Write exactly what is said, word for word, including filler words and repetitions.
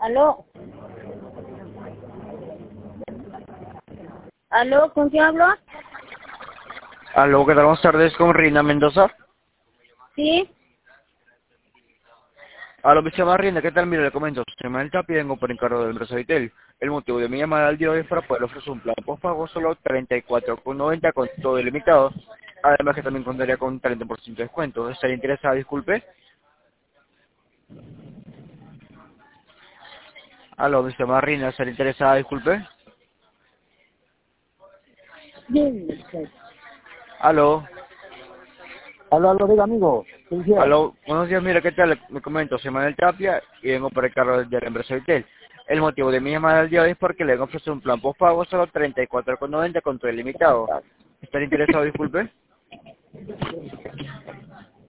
Aló. Aló, ¿con quién hablo? Aló, ¿qué tal? Buenas tardes, con Rina Mendoza. Sí. Aló, me llama Rina, ¿qué tal? Mira, le comento, se llama el Tapi, vengo por encargo del empresa Vitel. El motivo de mi llamada al día de hoy es para poder ofrecer un plan postpago solo treinta y cuatro con noventa con todo ilimitado. Además que también contaría con un treinta por ciento de descuento. ¿Estaría interesada? Disculpe. Aló, me llama Rina, ¿estaría interesada? Disculpe. Dime, pues. Aló. Aló, aló, diga amigo, ¿qué hicieron? Aló, buenos días, mira, ¿qué tal? Me comento, soy Manuel Tapia y vengo por el cargo de la empresa Vitel. El motivo de mi llamada al día de hoy es porque le vengo a ofrecer un plan postpago solo treinta y cuatro con noventa con todo ilimitado. ¿Estaría interesado? Disculpe.